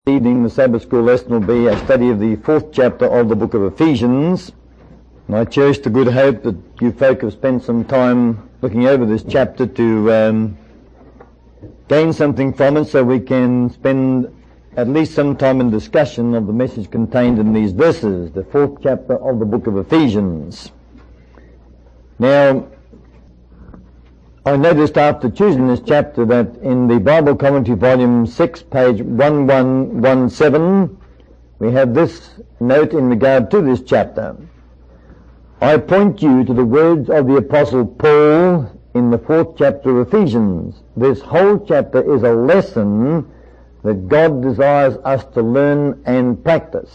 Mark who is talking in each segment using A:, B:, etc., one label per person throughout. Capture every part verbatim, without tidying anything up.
A: Evening, the Sabbath School lesson will be a study of the fourth chapter of the book of Ephesians. And I cherish the good hope that you folk have spent some time looking over this chapter to um, gain something from it, so we can spend at least some time in discussion of the message contained in these verses, the fourth chapter of the book of Ephesians. Now, I noticed after choosing this chapter that in the Bible Commentary Volume six, page eleven seventeen, we have this note in regard to this chapter. I point you to the words of the Apostle Paul in the fourth chapter of Ephesians. This whole chapter is a lesson that God desires us to learn and practice.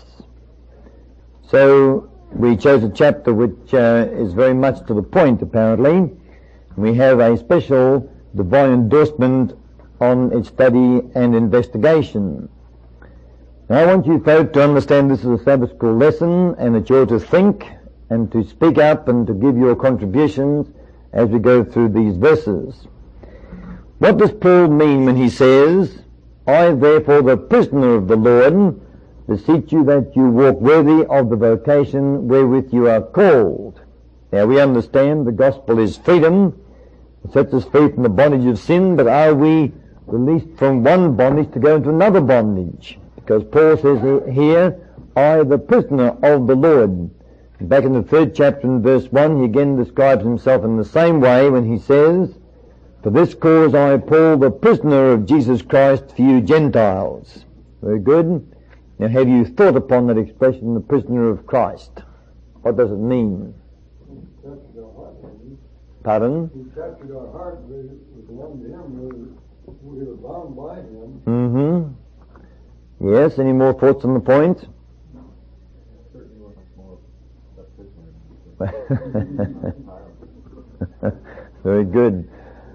A: So we chose a chapter which uh, is very much to the point, apparently. We have a special divine endorsement on its study and investigation. Now, I want you folks to understand this is a Sabbath school lesson, and that you're to think and to speak up and to give your contributions as we go through these verses. What does Paul mean when he says, I therefore, the prisoner of the Lord, beseech you that you walk worthy of the vocation wherewith you are called? Now, we understand the gospel is freedom. It sets us free from the bondage of sin, but are we released from one bondage to go into another bondage? Because Paul says here, I, the prisoner of the Lord. Back in the third chapter in verse one, he again describes himself in the same way when he says, For this cause I, Paul, the prisoner of Jesus Christ, for you Gentiles. Very good. Now, have you thought upon that expression, the prisoner of Christ? What does it mean? Pardon?
B: He captured our heart. We belonged to him. We were bound by him.
A: Mm-hmm. Yes, any more thoughts on the point? Very good.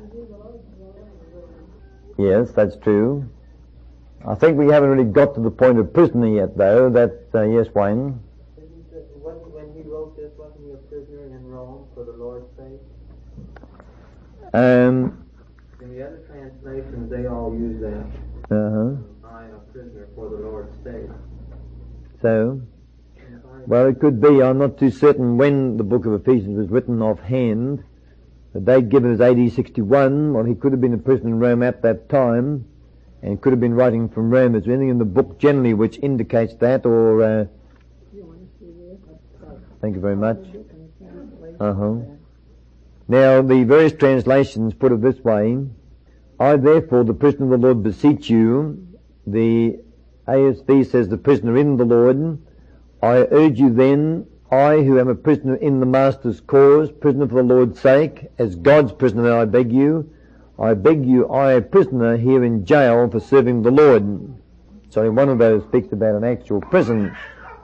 A: Yes, that's true. I think we haven't really got to the point of prisoner yet, though. That, uh, yes, Wayne?
C: When he wrote this, wasn't he a prisoner in Rome for the Lord's sake?
A: Um,
C: in the other translations, they all use that.
A: Uh-huh.
C: I am a prisoner for the Lord's sake.
A: So, well, it could be. I'm not too certain when the book of Ephesians was written offhand. The date given is A D sixty-one. Well, he could have been a prisoner in Rome at that time, and could have been writing from Rome. Is there anything in the book generally which indicates that, or... Uh, thank you very much. Uh-huh. Now, the various translations put it this way, I therefore, the prisoner of the Lord, beseech you. The A S V says, the prisoner in the Lord. I urge you then, I who am a prisoner in the Master's cause, prisoner for the Lord's sake, as God's prisoner I beg you, I beg you, I a prisoner here in jail for serving the Lord. So one of those speaks about an actual prison.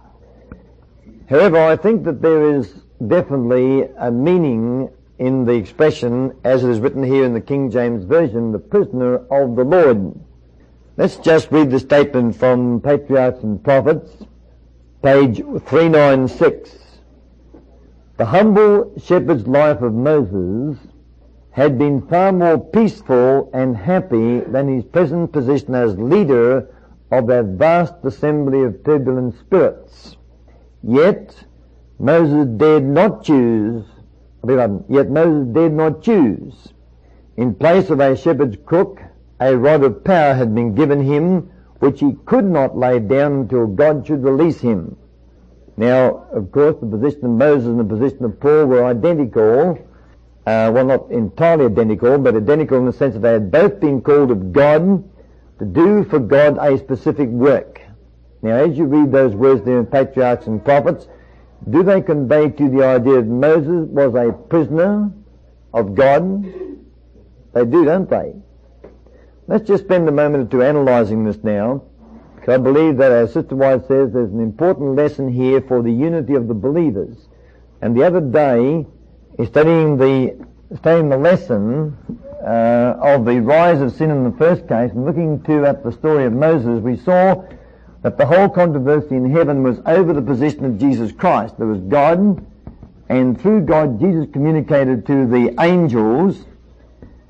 A: However, I think that there is definitely a meaning in the expression, as it is written here in the King James Version, the prisoner of the Lord. Let's just read the statement from Patriarchs and Prophets, page three ninety-six. The humble shepherd's life of Moses had been far more peaceful and happy than his present position as leader of that vast assembly of turbulent spirits. Yet Moses dared not choose Yet Moses dared not choose. In place of a shepherd's crook, a rod of power had been given him, which he could not lay down until God should release him. Now, of course, the position of Moses and the position of Paul were identical. Uh, well, not entirely identical, but identical in the sense that they had both been called of God to do for God a specific work. Now, as you read those words there in Patriarchs and Prophets, do they convey to you the idea that Moses was a prisoner of God? They do, don't they? Let's just spend a moment or two analysing this now, because I believe that, as Sister White says, there's an important lesson here for the unity of the believers. And the other day, in studying the, studying the lesson uh, of the rise of sin in the first case, and looking too at the story of Moses, we saw that the whole controversy in heaven was over the position of Jesus Christ. There was God, and through God, Jesus communicated to the angels,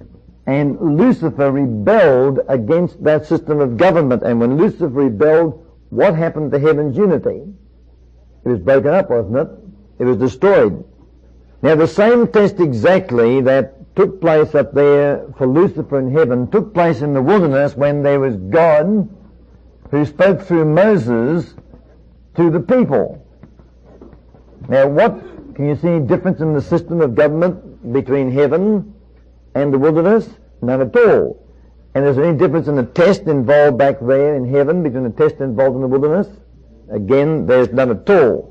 A: And Lucifer rebelled against that system of government. And when Lucifer rebelled, what happened to heaven's unity? It was broken up, wasn't it? It was destroyed. Now the same test exactly that took place up there for Lucifer in heaven took place in the wilderness when there was God who spoke through Moses to the people. Now what, can you see any difference in the system of government between heaven and the wilderness? None at all. And is there any difference in the test involved back there in heaven between the test involved in the wilderness? Again, there's none at all.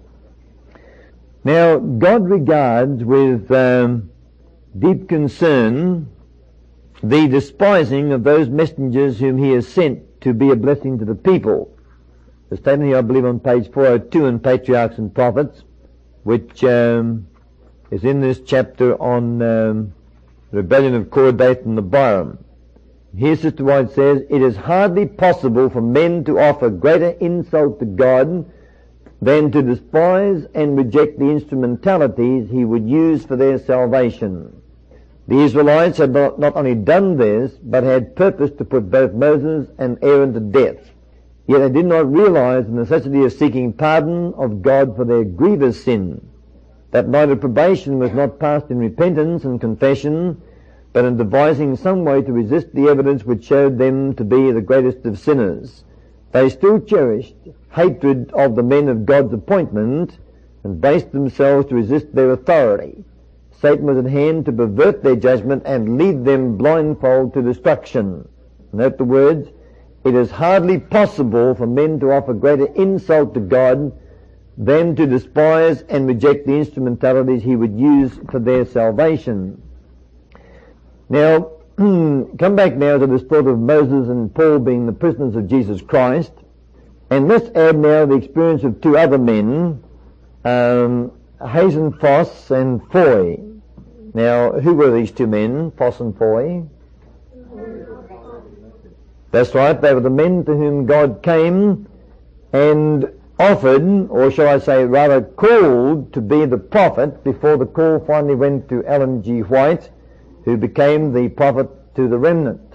A: Now, God regards with um, deep concern the despising of those messengers whom he has sent to be a blessing to the people. The statement here, I believe, on page four oh two in Patriarchs and Prophets, which um, is in this chapter on um, the rebellion of Korah, Dathan, and Abiram. Here Sister White says, it is hardly possible for men to offer greater insult to God than to despise and reject the instrumentalities he would use for their salvation. The Israelites had not, not only done this, but had purposed to put both Moses and Aaron to death. Yet they did not realize the necessity of seeking pardon of God for their grievous sin. That night of probation was not passed in repentance and confession, but in devising some way to resist the evidence which showed them to be the greatest of sinners. They still cherished hatred of the men of God's appointment and based themselves to resist their authority. Satan was at hand to pervert their judgment and lead them blindfold to destruction. Note the words, it is hardly possible for men to offer greater insult to God than to despise and reject the instrumentalities he would use for their salvation. Now, come back now to this thought of Moses and Paul being the prisoners of Jesus Christ. And let's add now the experience of two other men, um, Hazen Foss and Foy. Now, who were these two men, Foss and Foy? That's right, they were the men to whom God came and offered, or shall I say rather called, to be the prophet before the call finally went to Ellen G. White, who became the prophet to the remnant.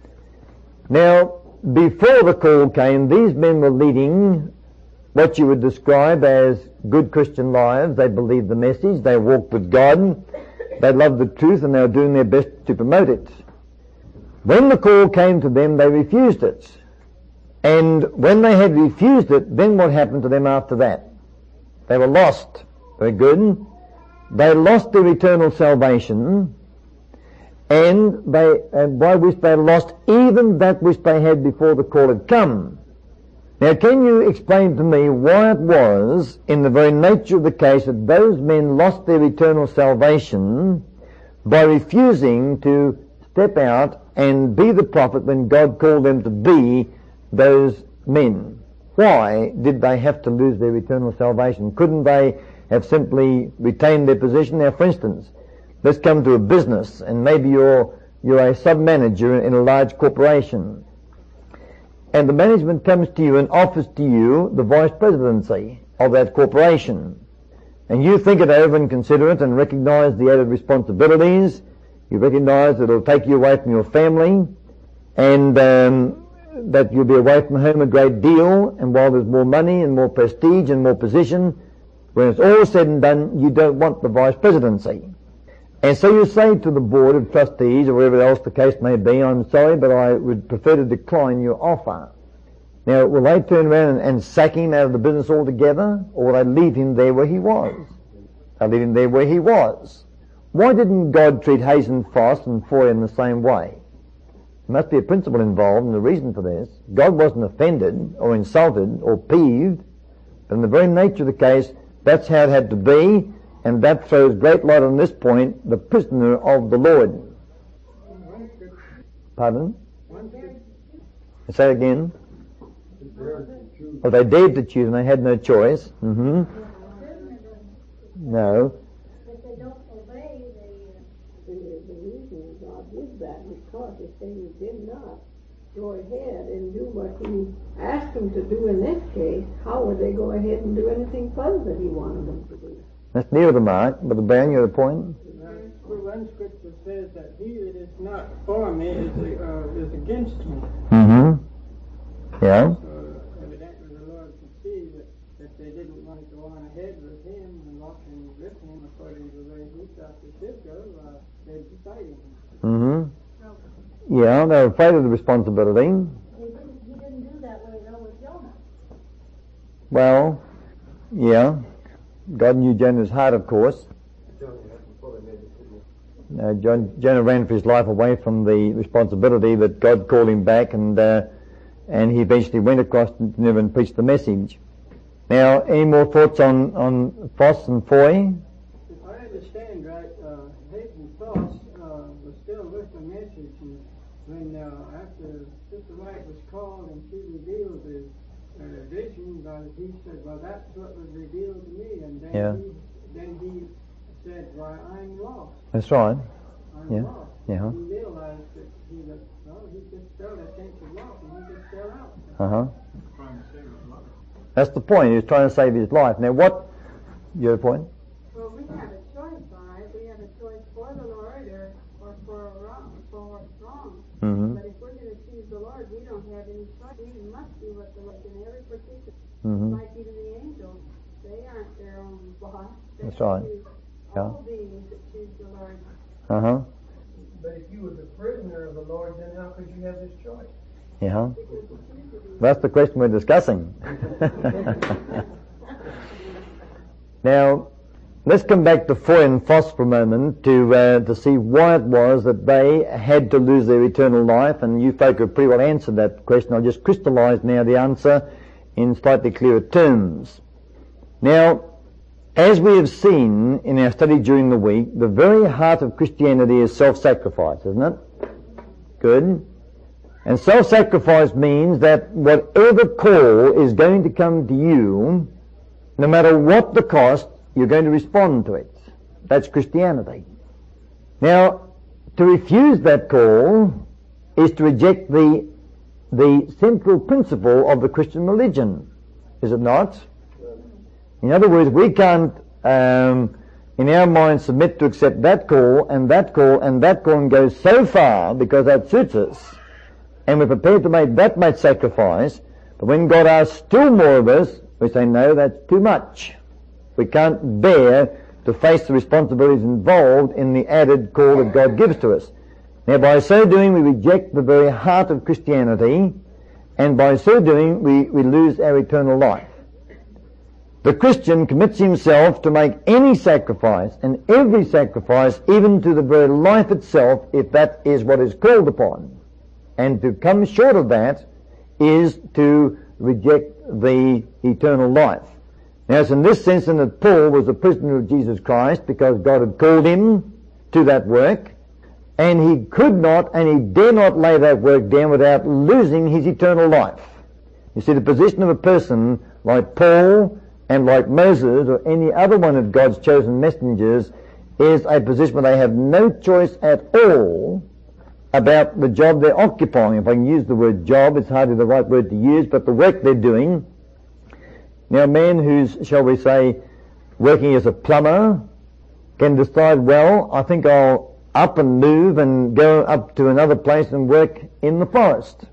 A: Now, before the call came, these men were leading what you would describe as good Christian lives. They believed the message, they walked with God, they loved the truth, and they were doing their best to promote it. When the call came to them, they refused it. And when they had refused it, then what happened to them after that? They were lost. Very good. They lost their eternal salvation, and they, and by which they lost even that which they had before the call had come. Now, can you explain to me why it was, in the very nature of the case, that those men lost their eternal salvation by refusing to step out and be the prophet when God called them to be those men? Why did they have to lose their eternal salvation? Couldn't they have simply retained their position? Now, for instance, let's come to a business, and maybe you're, you're a sub-manager in a large corporation, and the management comes to you and offers to you the vice presidency of that corporation. And you think it over and consider it and recognize the added responsibilities. You recognize that it'll take you away from your family, and um, that you'll be away from home a great deal, and while there's more money and more prestige and more position, when it's all said and done, you don't want the vice presidency. And so you say to the board of trustees, or whatever else the case may be, I'm sorry, but I would prefer to decline your offer. Now, will they turn around and, and sack him out of the business altogether, or will they leave him there where he was? They'll leave him there where he was. Why didn't God treat Hazen Foss and Foy in the same way? There must be a principle involved, and the reason for this. God wasn't offended or insulted or peeved, but in the very nature of the case, that's how it had to be. And that throws great light on this point, the prisoner of the Lord. Pardon? Say it again. Oh, they dared to choose and they had no choice. Mm-hmm. No.
D: But they don't obey the, the, the reason God did that, because if they did not go ahead and do what he asked them to do in this case, how would they go ahead and do anything further that he wanted them to do?
A: That's near the mark, but the Brown, you have a point?
C: Well,
E: one scripture says that he that is not for me is, uh, is against me.
A: Mm-hmm. Yeah.
E: So evidently the Lord could see that, that they didn't want to go on ahead with him and walking with him according to the way he thought they should go. Uh, they're deciding him.
A: Mm-hmm. Yeah, they're afraid of the responsibility.
D: He didn't, he didn't do that way though with Jonah.
A: Well, yeah. God knew Jonah's heart, of course. Uh, John, Jonah ran for his life away from the responsibility, that God called him back, and uh, and he eventually went across to Nineveh and preached the message. Now, any more thoughts on, on Foss and Foy?
E: If I understand right, uh, Hayden Foss uh, was still with the message, and when uh, after Sister White was called and she revealed the uh, vision, uh, he said, well, that's what was revealed to me, and then
A: Yeah.
E: he then he said, why, I'm lost.
A: That's right.
E: I'm
A: Yeah.
E: lost.
A: Yeah.
E: He realized that he was, well, he just felt a sense of loss, and he just fell out.
A: Uh-huh.
B: Trying to save his life.
A: That's the point. He was trying to save his life. Now, what... Your point?
F: Well, we have a choice, all right? We have a choice for the Lord or, or for wrong, for what's wrong.
A: Mm-hmm.
F: But if we're going to choose the Lord, we don't have any choice. We must do what the Lord in every particular.
A: Mm-hmm.
F: Like even the angels, they aren't their own boss. They
A: That's right.
F: choose
A: Yeah.
F: all beings that choose the Lord.
A: Uh-huh.
G: But if you were the prisoner of the Lord, then how could you have this choice?
A: Yeah.
F: Because you choose to be.
A: That's the question we're discussing. Now, let's come back to Foy and Foss for a moment to uh, to see why it was that they had to lose their eternal life, and you folk have pretty well answered that question. I'll just crystallize now the answer in slightly clearer terms. Now, as we have seen in our study during the week, the very heart of Christianity is self-sacrifice, isn't it? Good. And self-sacrifice means that whatever call is going to come to you, no matter what the cost, you're going to respond to it. That's Christianity. Now, to refuse that call is to reject the the central principle of the Christian religion, is it not? In other words, we can't, um, in our minds, submit to accept that call and that call and that call and go so far because that suits us, and we're prepared to make that much sacrifice. But when God asks still more of us, we say, no, that's too much. We can't bear to face the responsibilities involved in the added call that God gives to us. Now, by so doing, we reject the very heart of Christianity, and by so doing, we, we lose our eternal life. The Christian commits himself to make any sacrifice, and every sacrifice, even to the very life itself, if that is what is called upon. And to come short of that is to reject the eternal life. Now, it's in this sense that Paul was a prisoner of Jesus Christ because God had called him to that work, and he could not and he dare not lay that work down without losing his eternal life. You see, the position of a person like Paul and like Moses or any other one of God's chosen messengers is a position where they have no choice at all about the job they're occupying. If I can use the word job, it's hardly the right word to use, but the work they're doing. Now, a man who's, shall we say, working as a plumber can decide, well, I think I'll up and move and go up to another place and work in the forest.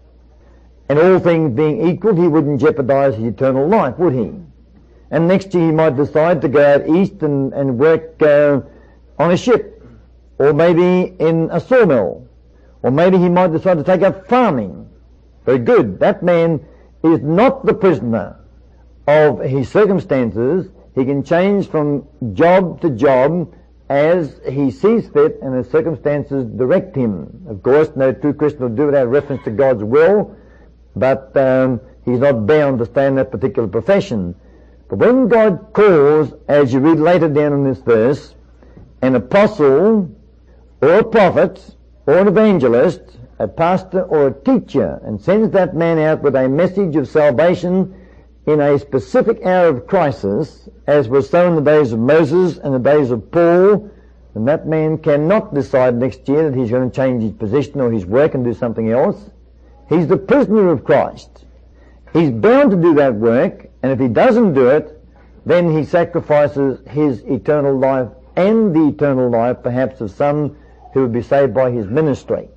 A: And all things being equal, he wouldn't jeopardize his eternal life, would he? And next year he might decide to go out east and, and work uh, on a ship, or maybe in a sawmill, or maybe he might decide to take up farming. Very good. That man is not the prisoner of his circumstances. He can change from job to job as he sees fit and as circumstances direct him. Of course, no true Christian will do it without reference to God's will, but um, he's not bound to stay in that particular profession. But when God calls, as you read later down in this verse, an apostle or a prophet or an evangelist, a pastor or a teacher, and sends that man out with a message of salvation in a specific hour of crisis, as was so in the days of Moses and the days of Paul, then that man cannot decide next year that he's going to change his position or his work and do something else. He's the prisoner of Christ. He's bound to do that work, and if he doesn't do it, then he sacrifices his eternal life and the eternal life, perhaps, of some who would be saved by his ministry.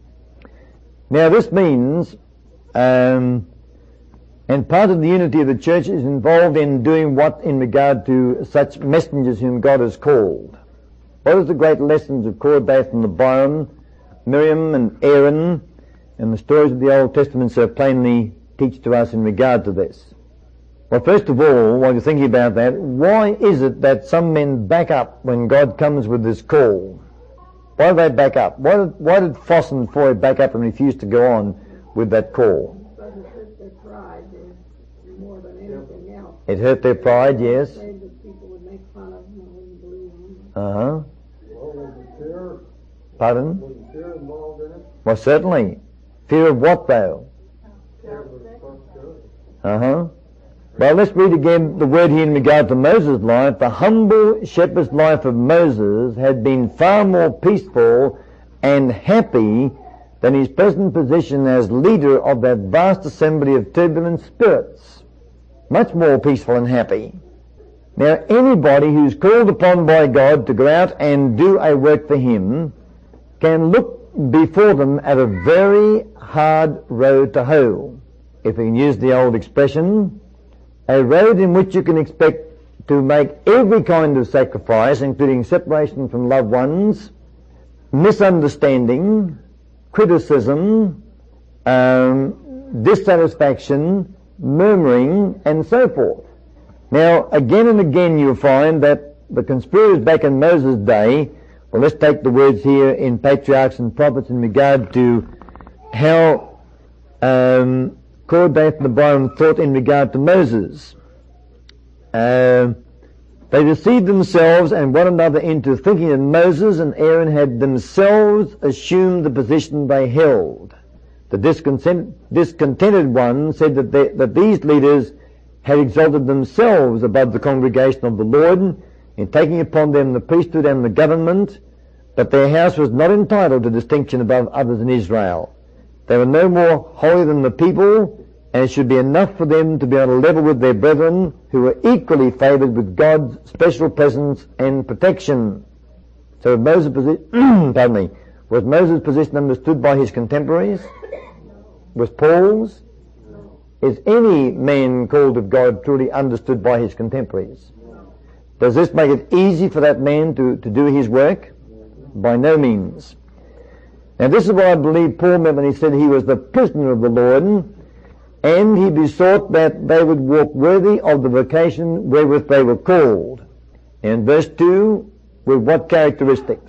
A: Now this means, um, and part of the unity of the church is involved in doing what in regard to such messengers whom God has called. What is the great lessons of Korah, Dathan, and Abiram, Miriam and Aaron, and the stories of the Old Testament so plainly teach to us in regard to this? Well, first of all, while you're thinking about that, why is it that some men back up when God comes with this call? Why do they back up? Why did, why did Foss and Foy back up and refuse to go on with that call?
D: Because it hurt their pride uh, more than anything else.
A: It hurt their pride, yes.
D: They afraid that people would make fun of them and wouldn't believe them.
A: Uh-huh.
B: Well, was it fear?
A: Pardon?
B: Was it fear involved in it?
A: Well, certainly. Fear of what, though?
B: Fear of responsibility.
A: Uh-huh. Well, let's read again the word here in regard to Moses' life. The humble shepherd's life of Moses had been far more peaceful and happy than his present position as leader of that vast assembly of turbulent spirits. Much more peaceful and happy. Now, anybody who's called upon by God to go out and do a work for him can look before them at a very hard road to hoe, if we can use the old expression. A road in which you can expect to make every kind of sacrifice, including separation from loved ones, misunderstanding, criticism, um, dissatisfaction, murmuring, and so forth. Now, again and again you'll find that the conspirators back in Moses' day, well, let's take the words here in Patriarchs and Prophets in regard to how um, Korah, Dathan, and Abiram thought in regard to Moses. Uh, they deceived themselves and one another into thinking that Moses and Aaron had themselves assumed the position they held. The discontent, discontented one said that, they, that these leaders had exalted themselves above the congregation of the Lord in taking upon them the priesthood and the government, but their house was not entitled to distinction above others in Israel. They were no more holy than the people, and it should be enough for them to be on a level with their brethren who were equally favoured with God's special presence and protection. So Moses' position, pardon me, was Moses' position understood by his contemporaries? Was Paul's? Is any man called of God truly understood by his contemporaries? Does this make it easy for that man to, to do his work? By no means. Now this is what I believe Paul meant when he said he was the prisoner of the Lord, and he besought that they would walk worthy of the vocation wherewith they were called. And verse two, with what characteristics?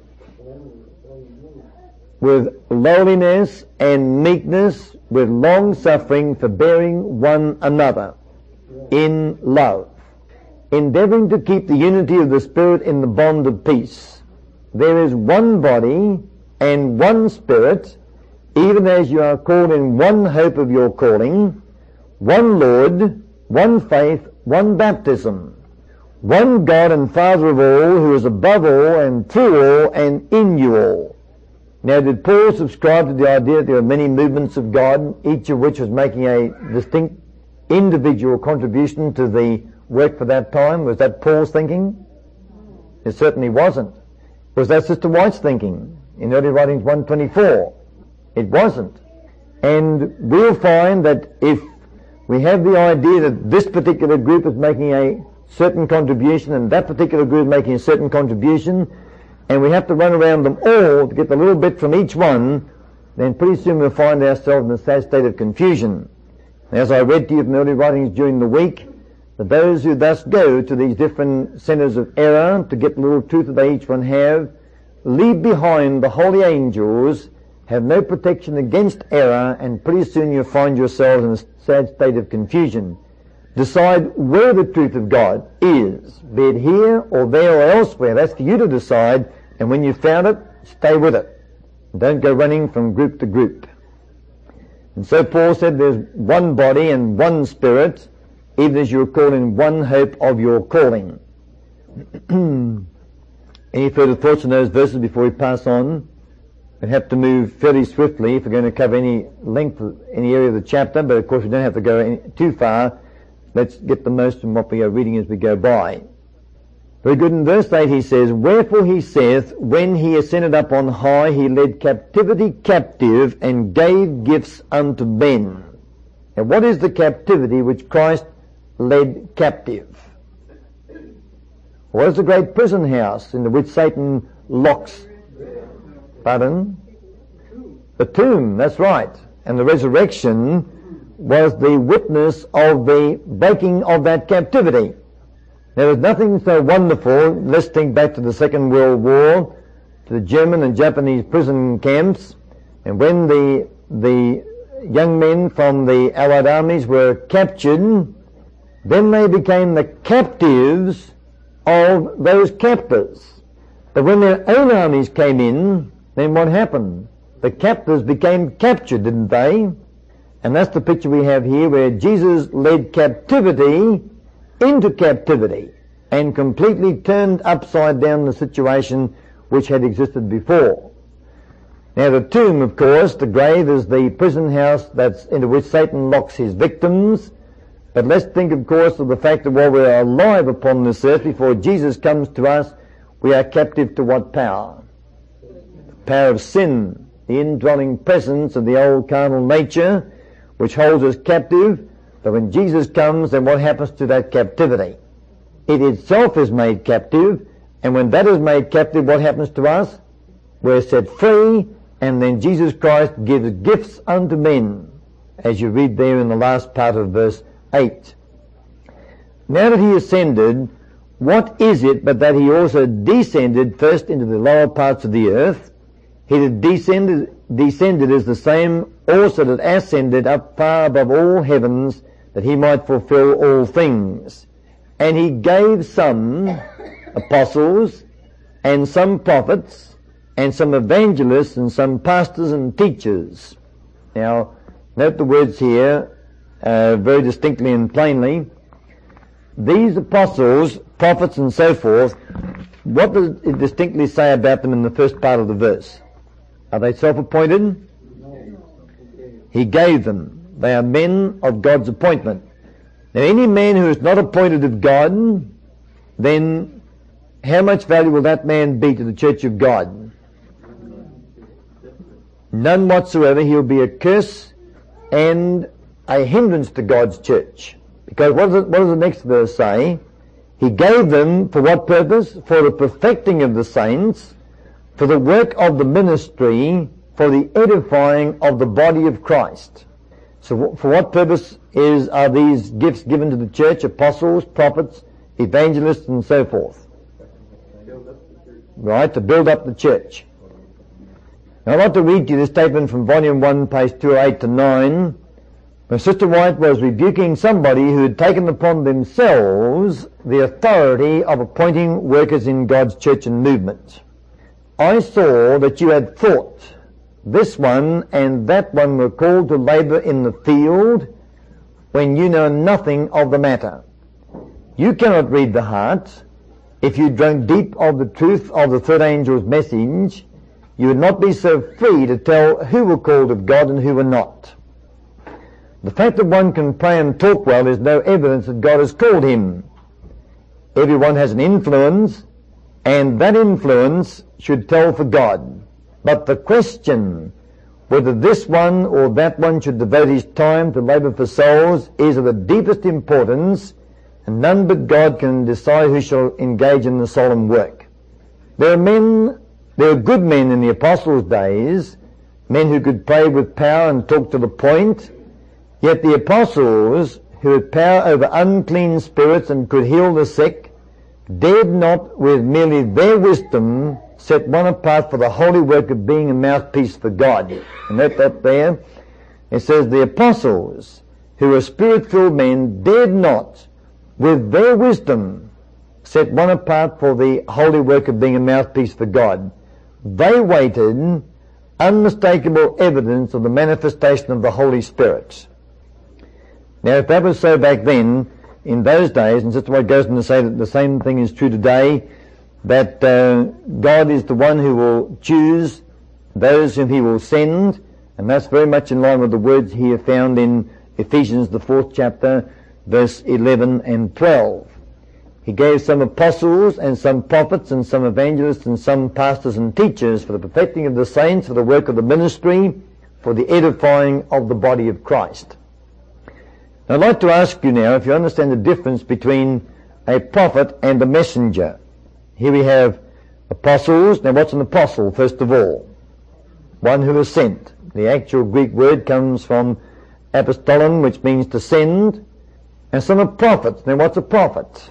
A: With lowliness and meekness, with long suffering, forbearing one another, in love, endeavouring to keep the unity of the Spirit in the bond of peace. There is one body and one Spirit, even as you are called in one hope of your calling, one Lord, one faith, one baptism, one God and Father of all, who is above all and through all and in you all. Now, did Paul subscribe to the idea that there are many movements of God, each of which was making a distinct individual contribution to the work for that time? Was that Paul's thinking? It certainly wasn't. Was that Sister White's thinking in Early Writings one twenty-four? It wasn't. And we'll find that if we have the idea that this particular group is making a certain contribution and that particular group is making a certain contribution, and we have to run around them all to get a little bit from each one, then pretty soon we'll find ourselves in a sad state of confusion. As I read to you from Early Writings during the week, that those who thus go to these different centers of error to get the little truth that they each one have, leave behind the holy angels, have no protection against error, and pretty soon you'll find yourselves in a sad state of confusion. Decide where the truth of God is, be it here or there or elsewhere. That's for you to decide, and when you've found it, stay with it. Don't go running from group to group. And so Paul said there's one body and one Spirit, even as you are called in one hope of your calling. Any further thoughts on those verses before we pass on? We have to move fairly swiftly if we're going to cover any length of any area of the chapter, but of course we don't have to go any, too far. Let's get the most from what we are reading as we go by. Very good. In verse eight he says, "Wherefore he saith, when he ascended up on high, he led captivity captive and gave gifts unto men." And what is the captivity which Christ led captive? What is the great prison house into which Satan locks? Pardon? The tomb, that's right. And the resurrection was the witness of the breaking of that captivity. There was nothing so wonderful, let's think back to the Second World War, to the German and Japanese prison camps, and when the, the young men from the Allied armies were captured, then they became the captives of those captors. But when their own armies came in, then what happened? The captors became captured, didn't they? And that's the picture we have here, where Jesus led captivity into captivity and completely turned upside down the situation which had existed before. Now the tomb, of course, the grave, is the prison house that's into which Satan locks his victims. But let's think, of course, of the fact that while we are alive upon this earth, before Jesus comes to us, we are captive to what power? The power of sin, the indwelling presence of the old carnal nature, which holds us captive. But when Jesus comes, then what happens to that captivity? It itself is made captive, and when that is made captive, what happens to us? We're set free, and then Jesus Christ gives gifts unto men, as you read there in the last part of verse eight. Now that he ascended, what is it but that he also descended first into the lower parts of the earth? He that descended, descended is the same also that ascended up far above all heavens, that he might fulfill all things. And he gave some apostles, and some prophets, and some evangelists, and some pastors and teachers. Now, note the words here uh, very distinctly and plainly. These apostles, prophets, and so forth, what does it distinctly say about them in the first part of the verse? Are they self-appointed? He gave them. They are men of God's appointment. Now, any man who is not appointed of God, then how much value will that man be to the church of God? None whatsoever. He will be a curse and a hindrance to God's church. Because what does, it, what does the next verse say? He gave them for what purpose? For the perfecting of the saints, for the work of the ministry, for the edifying of the body of Christ. So for what purpose is are these gifts given to the church? Apostles, prophets, evangelists, and so forth. Right, to build up the church. Now I'd like to read to you this statement from volume one, page two oh eight to nine, where Sister White was rebuking somebody who had taken upon themselves the authority of appointing workers in God's church and movement. I saw that you had thought this one and that one were called to labour in the field when you know nothing of the matter. You cannot read the heart. If you drank deep of the truth of the third angel's message, you would not be so free to tell who were called of God and who were not. The fact that one can pray and talk well is no evidence that God has called him. Everyone has an influence, and that influence should tell for God. But the question whether this one or that one should devote his time to labour for souls is of the deepest importance, and none but God can decide who shall engage in the solemn work. There are men, there are good men in the apostles' days, men who could pray with power and talk to the point, yet the apostles, who had power over unclean spirits and could heal the sick, dared not with merely their wisdom set one apart for the holy work of being a mouthpiece for God. And note that there. It says the apostles, who were spirit-filled men, dared not with their wisdom set one apart for the holy work of being a mouthpiece for God. They waited unmistakable evidence of the manifestation of the Holy Spirit. Now, if that was so back then, in those days, and Sister White goes on to say that the same thing is true today, that uh, God is the one who will choose those whom he will send, and that's very much in line with the words here found in Ephesians, the fourth chapter, verse eleven and twelve. He gave some apostles and some prophets and some evangelists and some pastors and teachers for the perfecting of the saints, for the work of the ministry, for the edifying of the body of Christ. Now, I'd like to ask you now if you understand the difference between a prophet and a messenger. Here we have apostles. Now, what's an apostle, first of all? One who is sent. The actual Greek word comes from apostolon, which means to send. And some are prophets. Now, what's a prophet?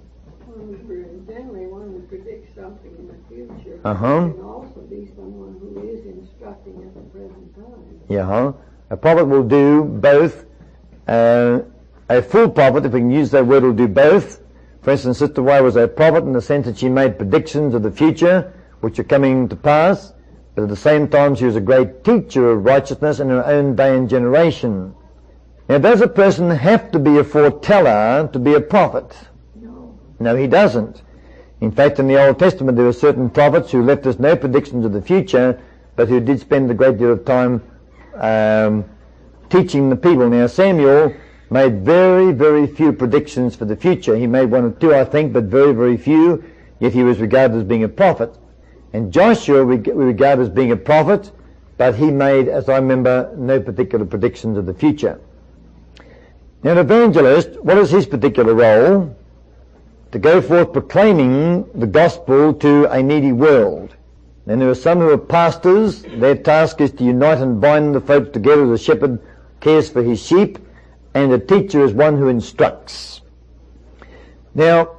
D: Generally, one who predicts something in the future.
A: Uh-huh.
D: Can also be someone who is instructing at the present time.
A: Yeah, huh? A prophet will do both. Uh, a full prophet, if we can use that word, will do both. For instance, Sister Y was a prophet in the sense that she made predictions of the future, which are coming to pass. But at the same time, she was a great teacher of righteousness in her own day and generation. Now, does a person have to be a foreteller to be a prophet?
D: No.
A: No, he doesn't. In fact, in the Old Testament, there were certain prophets who left us no predictions of the future, but who did spend a great deal of time um, teaching the people. Now, Samuel made very, very few predictions for the future. He made one or two, I think, but very, very few, yet he was regarded as being a prophet. And Joshua we regard as being a prophet, but he made, as I remember, no particular predictions of the future. Now, an evangelist, what is his particular role? To go forth proclaiming the gospel to a needy world. And there are some who are pastors. Their task is to unite and bind the folk together as a shepherd cares for his sheep, and a teacher is one who instructs. Now,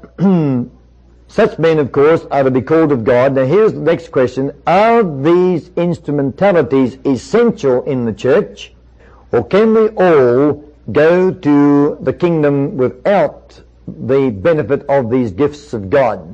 A: such men, of course, are to be called of God. Now, here's the next question. Are these instrumentalities essential in the church, or can we all go to the kingdom without the benefit of these gifts of God?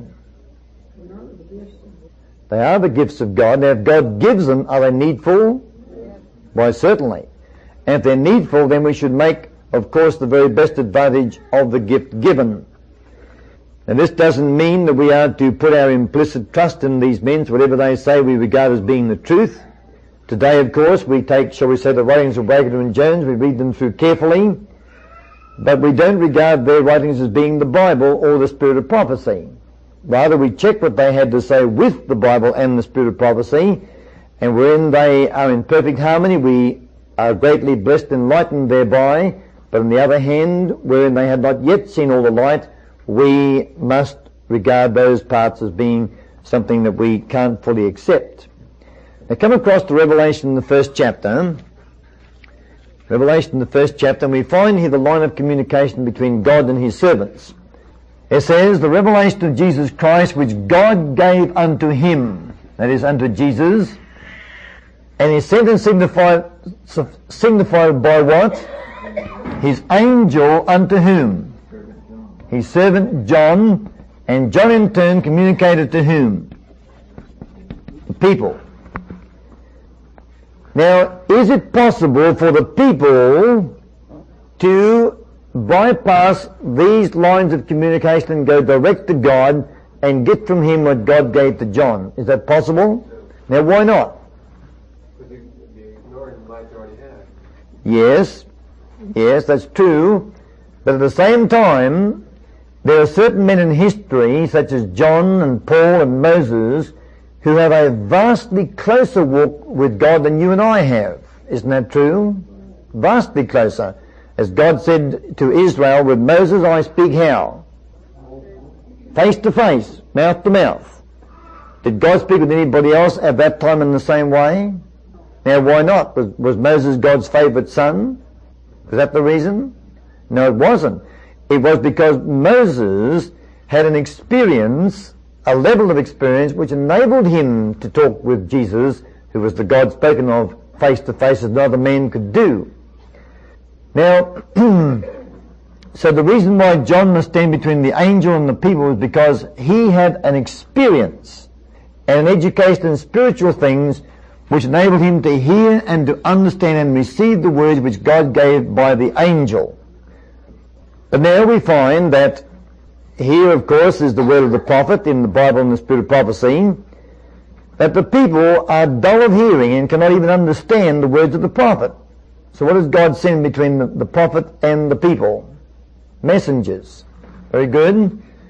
A: They are the gifts of God. Now, if God gives them, are they needful? Why, certainly. And if they're needful, then we should make, of course, the very best advantage of the gift given. Now, this doesn't mean that we are to put our implicit trust in these men, so whatever they say we regard as being the truth. Today, of course, we take, shall we say, the writings of Waketer and Jones, we read them through carefully, but we don't regard their writings as being the Bible or the spirit of prophecy. Rather, we check what they had to say with the Bible and the spirit of prophecy, and wherein they are in perfect harmony, we are greatly blessed and enlightened thereby. But on the other hand, wherein they had not yet seen all the light, we must regard those parts as being something that we can't fully accept. Now, come across to Revelation, the first chapter. Revelation, the first chapter, and we find here the line of communication between God and his servants. It says, the revelation of Jesus Christ, which God gave unto him, that is, unto Jesus, and he sent and signified, signified by what? His angel unto whom? His servant John, and John in turn communicated to whom? The people. Now, is it possible for the people to bypass these lines of communication and go direct to God and get from him what God gave to John? Is that possible? Now, why not?
H: Because they'd be ignoring the light they already have.
A: Yes, yes, that's true. But at the same time, there are certain men in history, such as John and Paul and Moses, who have a vastly closer walk with God than you and I have. Isn't that true? Vastly closer. As God said to Israel, with Moses I speak how? Face to face, mouth to mouth. Did God speak with anybody else at that time in the same way? Now, why not? Was, was Moses God's favourite son? Was that the reason? No, it wasn't. It was because Moses had an experience, a level of experience, which enabled him to talk with Jesus, who was the God spoken of face to face as no other man could do. Now, so the reason why John must stand between the angel and the people is because he had an experience and an education in spiritual things which enabled him to hear and to understand and receive the words which God gave by the angel. But now we find that here, of course, is the word of the prophet in the Bible and the spirit of prophecy, that the people are dull of hearing and cannot even understand the words of the prophet. So what does God send between the, the prophet and the people? Messengers. Very good.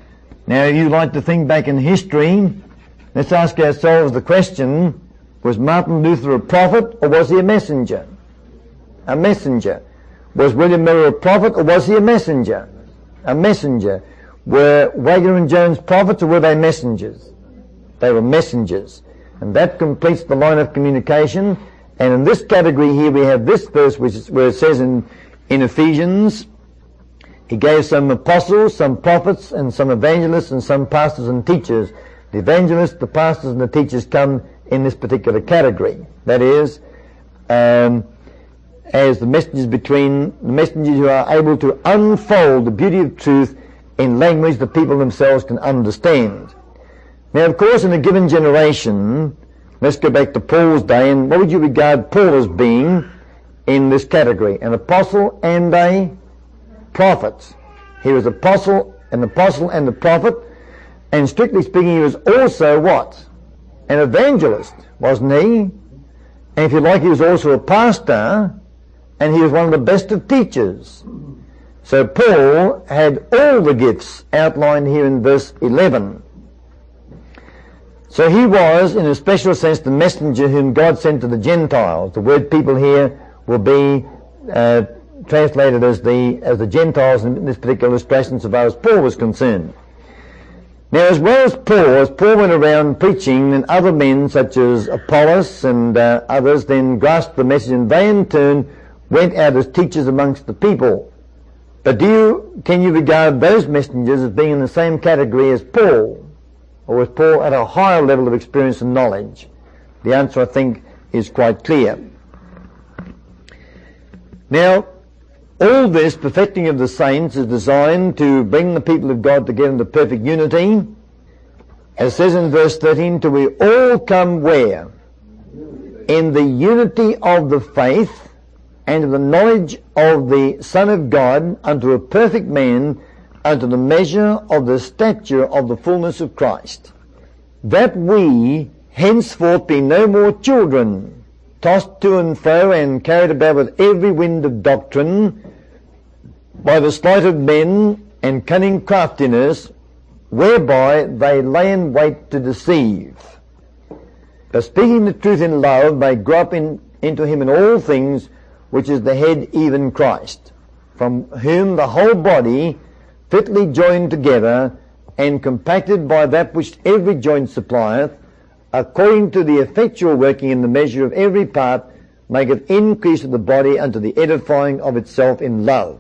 A: Now, if you like to think back in history, let's ask ourselves the question, was Martin Luther a prophet or was he a messenger? A messenger. Was William Miller a prophet or was he a messenger? A messenger. Were Wagner and Jones prophets or were they messengers? They were messengers. And that completes the line of communication. And in this category here we have this verse which is where it says in, in Ephesians, he gave some apostles, some prophets, and some evangelists, and some pastors and teachers. The evangelists, the pastors, and the teachers come in this particular category. That is, um, as the messengers between, the messengers who are able to unfold the beauty of truth in language the people themselves can understand. Now, of course, in a given generation, let's go back to Paul's day, and what would you regard Paul as being in this category? An apostle and a prophet. He was apostle, an apostle and a prophet, and strictly speaking, he was also what? An evangelist, wasn't he? And if you like, he was also a pastor, and he was one of the best of teachers. So Paul had all the gifts outlined here in verse eleven. So he was, in a special sense, the messenger whom God sent to the Gentiles. The word people here will be uh, translated as the as the Gentiles in this particular illustration so far as Paul was concerned. Now, as well as Paul, as Paul went around preaching, then other men such as Apollos and uh, others then grasped the message, and they in turn went out as teachers amongst the people. But do you, can you regard those messengers as being in the same category as Paul? Or was Paul at a higher level of experience and knowledge? The answer, I think, is quite clear. Now, all this perfecting of the saints is designed to bring the people of God together into perfect unity. As it says in verse thirteen, till we all come where? In the unity of the faith and of the knowledge of the Son of God, unto a perfect man, unto the measure of the stature of the fullness of Christ, that we henceforth be no more children, tossed to and fro and carried about with every wind of doctrine, by the sleight of men and cunning craftiness, whereby they lay in wait to deceive. But speaking the truth in love, they grow up in, into him in all things, which is the head, even Christ, from whom the whole body, fitly joined together and compacted by that which every joint supplieth, according to the effectual working in the measure of every part, maketh increase of the body unto the edifying of itself in love.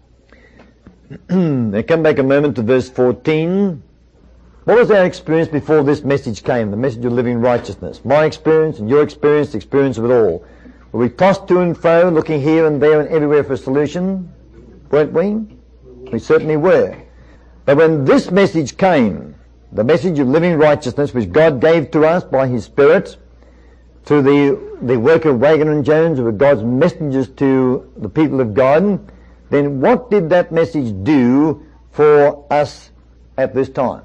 A: Now come back a moment to verse fourteen. What was our experience before this message came, the message of living righteousness? My experience and your experience, the experience of it all. Were we tossed to and fro, looking here and there and everywhere for a solution? Weren't we? We certainly were. But when this message came, the message of living righteousness, which God gave to us by His Spirit, through the, the work of Wagner and Jones, who were God's messengers to the people of God, then what did that message do for us at this time?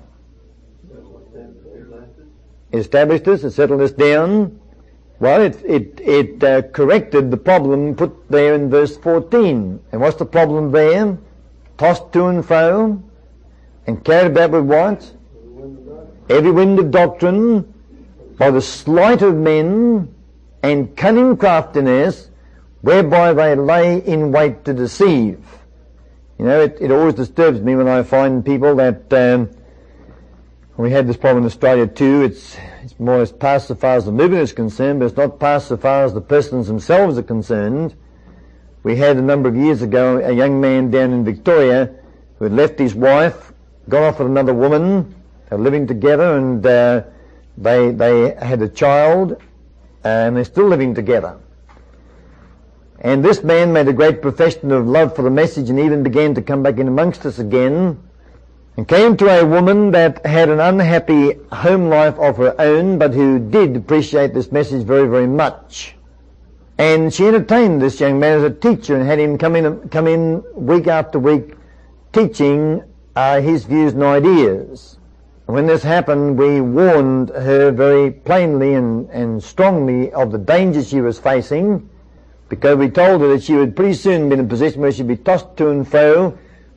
A: It established us, it settled us down. Well, it, it, it uh, corrected the problem put there in verse fourteen. And what's the problem there? Tossed to and fro and carried about with what? Every wind of doctrine, by the sleight of men and cunning craftiness, whereby they lay in wait to deceive. You know, it, it always disturbs me when I find people that, um, we had this problem in Australia too, it's, it's more or less past so far as the movement is concerned, but it's not past so far as the persons themselves are concerned. We had a number of years ago a young man down in Victoria who had left his wife, gone off with another woman, they were living together, and uh, they, they had a child, and they're still living together. And this man made a great profession of love for the message and even began to come back in amongst us again, and came to a woman that had an unhappy home life of her own, but who did appreciate this message very, very much. And she entertained this young man as a teacher and had him come in, come in week after week teaching uh, his views and ideas. And when this happened, we warned her very plainly and, and strongly of the danger she was facing, because we told her that she would pretty soon be in a position where she'd be tossed to and fro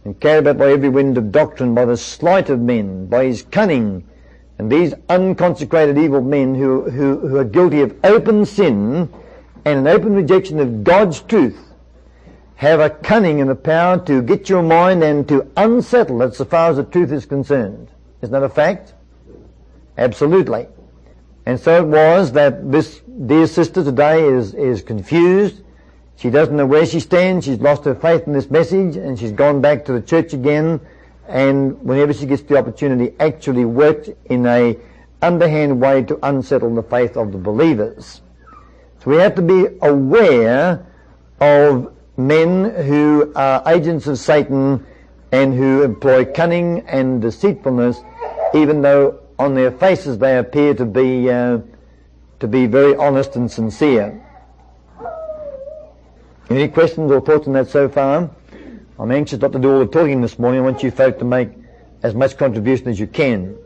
A: and carried about by every wind of doctrine, by the sleight of men, by his cunning. And these unconsecrated evil men who, who, who are guilty of open sin and an open rejection of God's truth have a cunning and a power to get your mind and to unsettle it so far as the truth is concerned. Isn't that a fact? Absolutely. And so it was that this dear sister today is, is confused. She doesn't know where she stands. She's lost her faith in this message, and she's gone back to the church again, and whenever she gets the opportunity, actually worked in a underhand way to unsettle the faith of the believers. So we have to be aware of men who are agents of Satan and who employ cunning and deceitfulness, even though on their faces they appear to be uh, to be very honest and sincere. Any questions or thoughts on that so far? I'm anxious not to do all the talking this morning. I want you folk to make as much contribution as you can.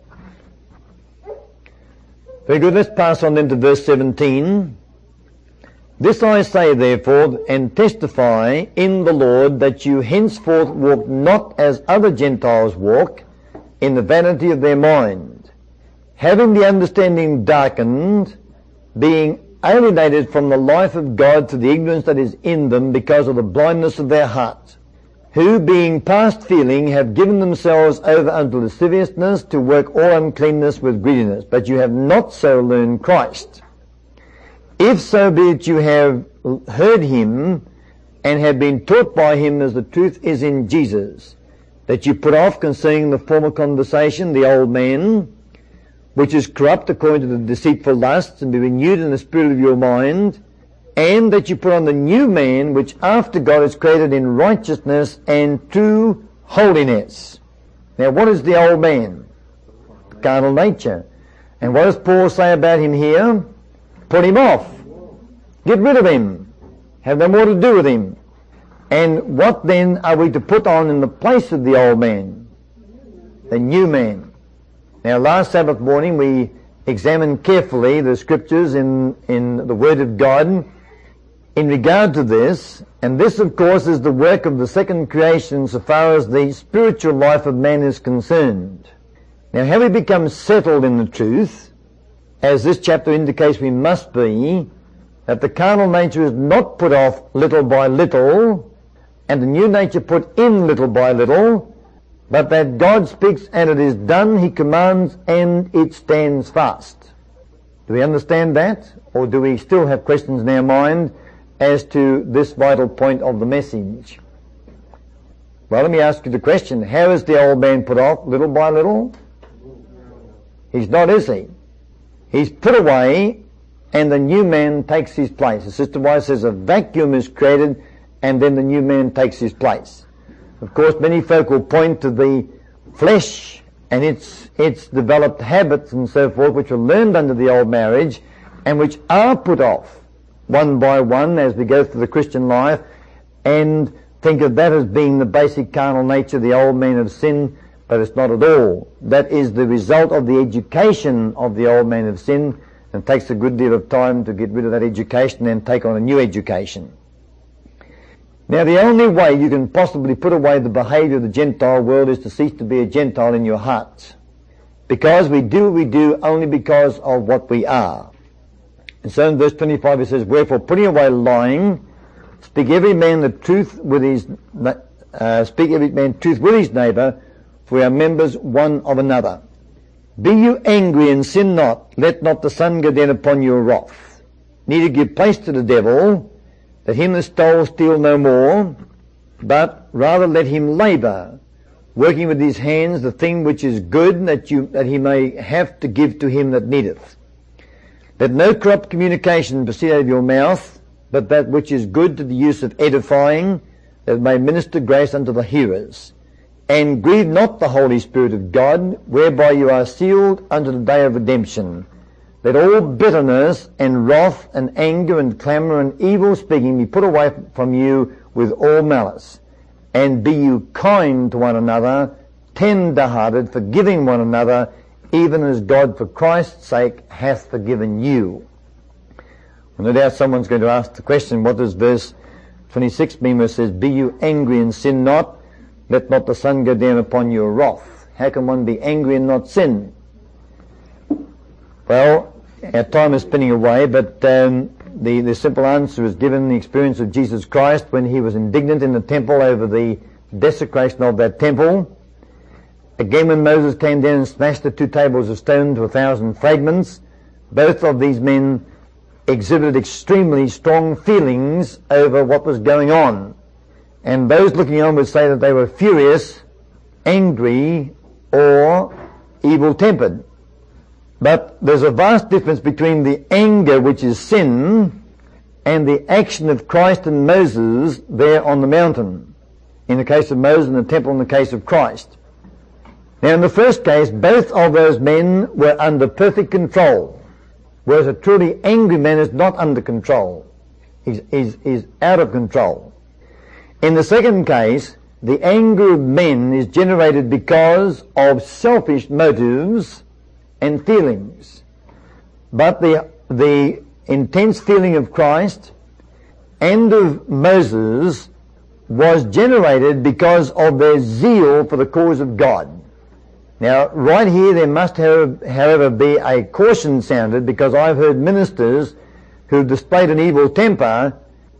A: Very good. Let's pass on then to verse seventeen. This I say therefore, and testify in the Lord, that you henceforth walk not as other Gentiles walk, in the vanity of their mind, having the understanding darkened, being alienated from the life of God through the ignorance that is in them because of the blindness of their heart, who being past feeling have given themselves over unto lasciviousness, to work all uncleanness with greediness. But you have not so learned Christ. If so be that you have heard him and have been taught by him as the truth is in Jesus, that you put off concerning the former conversation the old man, which is corrupt according to the deceitful lusts, and be renewed in the spirit of your mind, and that you put on the new man, which after God is created in righteousness and true holiness. Now what is the old man? Carnal nature. And what does Paul say about him here? Put him off. Get rid of him. Have no more to do with him. And what then are we to put on in the place of the old man? The new man. Now last Sabbath morning we examined carefully the scriptures in, in the Word of God in regard to this, and this of course is the work of the second creation so far as the spiritual life of man is concerned. Now have we become settled in the truth, as this chapter indicates we must be, that the carnal nature is not put off little by little, and the new nature put in little by little, but that God speaks and it is done, he commands and it stands fast. Do we understand that? Or do we still have questions in our mind as to this vital point of the message? Well, let me ask you the question, how is the old man put off little by little? He's not, is he? He's put away and the new man takes his place. The Sister White says a vacuum is created and then the new man takes his place. Of course, many folk will point to the flesh and its its developed habits and so forth, which were learned under the old marriage and which are put off one by one as we go through the Christian life, and think of that as being the basic carnal nature, the old man of sin, but it's not at all. That is the result of the education of the old man of sin, and it takes a good deal of time to get rid of that education and take on a new education. Now the only way you can possibly put away the behaviour of the Gentile world is to cease to be a Gentile in your hearts. Because we do what we do only because of what we are. And so in verse twenty-five it says, wherefore putting away lying, speak every man the truth with his, uh, speak every man truth with his neighbour, for we are members one of another. Be you angry and sin not, let not the sun go down upon your wrath. Neither give place to the devil, that him that stole steal no more, but rather let him labour, working with his hands the thing which is good, that you that he may have to give to him that needeth. Let no corrupt communication proceed out of your mouth, but that which is good to the use of edifying, that it may minister grace unto the hearers. And grieve not the Holy Spirit of God, whereby you are sealed unto the day of redemption. Let all bitterness and wrath and anger and clamour and evil speaking be put away from you with all malice. And be you kind to one another, tender-hearted, forgiving one another, even as God for Christ's sake hath forgiven you. Well, no doubt someone's going to ask the question, what does verse twenty-six mean where it says, be you angry and sin not? let not the sun go down upon your wrath. How can one be angry and not sin? Well, our time is spinning away, but um, the, the simple answer is given in the experience of Jesus Christ when he was indignant in the temple over the desecration of that temple. Again, when Moses came down and smashed the two tables of stone to a thousand fragments, both of these men exhibited extremely strong feelings over what was going on. And those looking on would say that they were furious, angry, or evil-tempered. But there's a vast difference between the anger, which is sin, and the action of Christ and Moses there on the mountain. In the case of Moses in the temple, in the case of Christ. Now in the first case, both of those men were under perfect control, whereas a truly angry man is not under control. He's, he's, he's out of control. In the second case, the anger of men is generated because of selfish motives and feelings. But the, the intense feeling of Christ and of Moses was generated because of their zeal for the cause of God. Now, right here there must have, however, be a caution sounded, because I've heard ministers who displayed an evil temper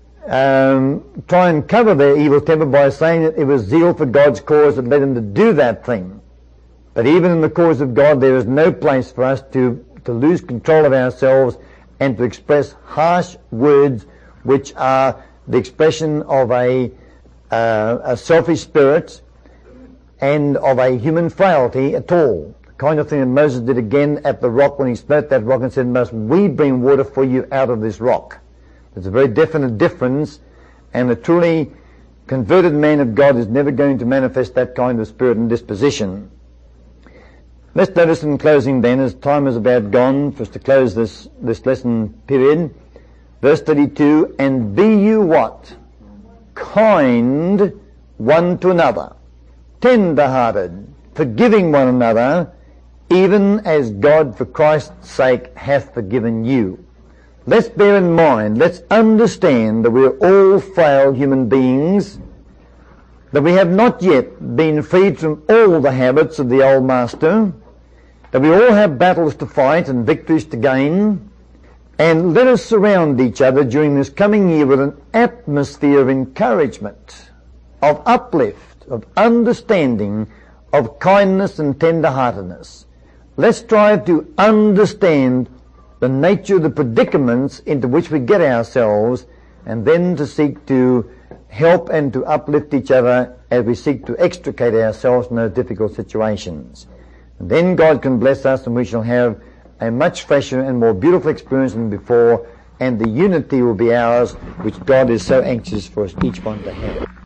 A: um, try and cover their evil temper by saying that it was zeal for God's cause that led them to do that thing. But even in the cause of God, there is no place for us to, to lose control of ourselves and to express harsh words which are the expression of a, uh, a selfish spirit and of a human frailty at all. The kind of thing that Moses did again at the rock when he smote that rock and said, "Must we bring water for you out of this rock?" There's a very definite difference, and a truly converted man of God is never going to manifest that kind of spirit and disposition. Let's notice in closing then, as time is about gone for us to close this, this lesson period, verse thirty-two, "And be you what? Kind one to another, tender-hearted, forgiving one another, even as God for Christ's sake hath forgiven you." Let's bear in mind, let's understand that we are all frail human beings, that we have not yet been freed from all the habits of the old master, that we all have battles to fight and victories to gain, and let us surround each other during this coming year with an atmosphere of encouragement, of uplift, of understanding, of kindness and tender-heartedness. Let's strive to understand the nature of the predicaments into which we get ourselves, and then to seek to help and to uplift each other as we seek to extricate ourselves from those difficult situations. And then God can bless us, and we shall have a much fresher and more beautiful experience than before, and the unity will be ours, which God is so anxious for us each one to have.